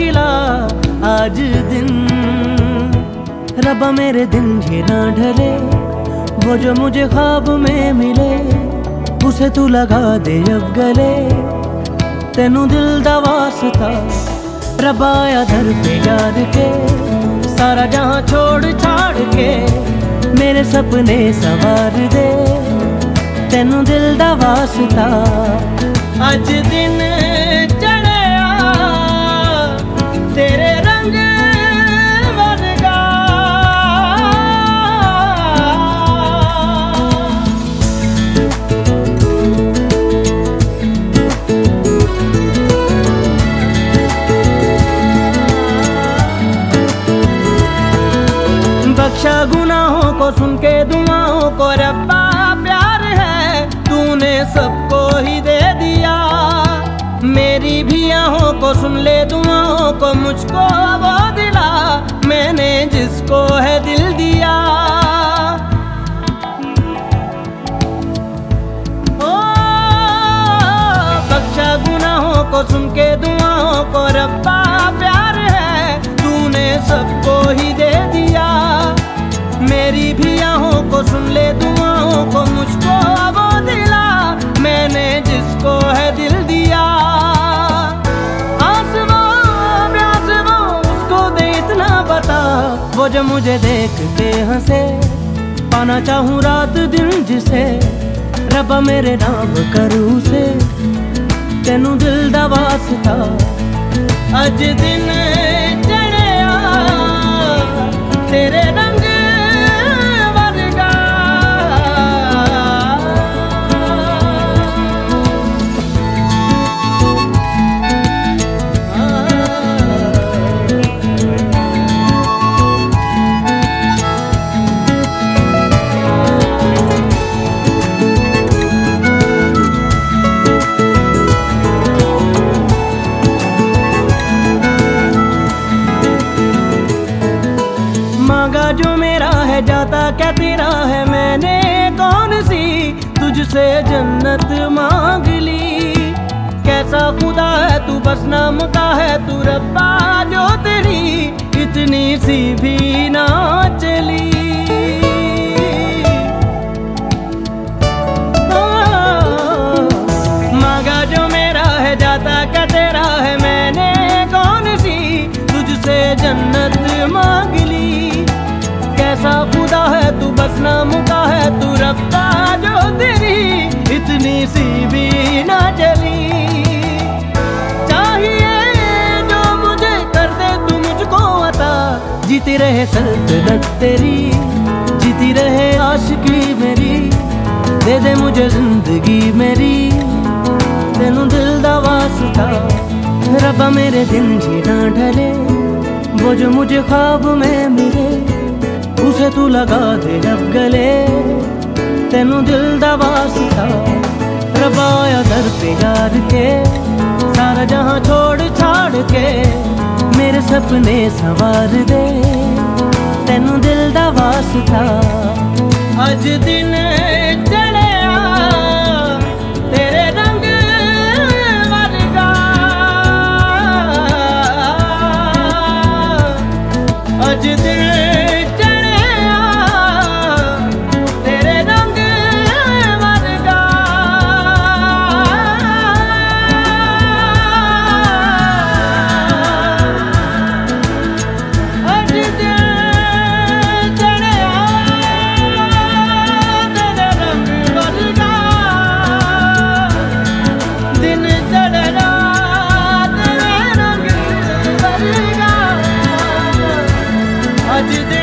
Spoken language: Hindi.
खिला आज दिन। रब्बा मेरे दिन ये ना ढले, वो जो मुझे ख्वाब में मिले उसे तू लगा दे अब गले। तेनू दिल दा वास्ता रब्बा आया दर पे यार के, सारा जहां छोड़ छाड़ के मेरे सपने सवार दे। तेनू दिल दा वास्ता अज दिन चढ़िया तेरे रंग वर्गा। बख्शा गुनाहों को सुन के दुआओं को रब्बा, प्यार है तूने सबको ही दे दिया। मेरी भी आहों को सुन ले दुआओं को, मुझको वो दिला मैंने जिसको है दिल दिया। ओ बख्शा गुनाहों को सुन के दुआओं को रब्बा, प्यार है तूने सबको ही दे दिया। मेरी भी आहों को सुन ले दुआओं को, मुझको वो दिला मैंने जिसको है दिल दिया। आस वो प्यास वो उसको दे इतना बता, वो जो मुझे देख के हंसे। पाना चाहूँ रात दिन जिसे, रब्बा मेरे नाम करूँ से। तेनू दिल दा वास्ता अज दिन चढ़िया तेरे रंग वर्गा। मांगा जो मेरा है जाता क्या तेरा है, मैंने कौन सी तुझसे जन्नत मांग ली। कैसा खुदा है तू बस नाम का है तू रब्बा, जो तेरी इतनी सी भी ना चली। मांगा जो मेरा है जाता क्या तेरा है, मैंने कौन सी तुझसे जन्नत मांग ली। कैसा खुदा है तू बस नाम का है तू रब्बा, जो तेरी इतनी सी भी ना चली। चाहिए जो मुझे कर दे तू मुझको अता, जीती रहे सल्तनत तेरी, जीती रहे आशिकी मेरी। दे दे मुझे जिंदगी मेरी, तेनू दिल दा वास्ता रब्बा मेरे दिन जी ना ढले। वो जो मुझे ख्वाब में मिले उसे तू लगा दे अब गले। तेनू दिल दा वास्ता रब्बा आया दर पे यार के, सारा जहां छोड़ छाड़ के मेरे सपने सवार दे। तेनू दिल दा वास्ता अज दिन चढ़िया तेरे रंग वर्गा। अज दिन I did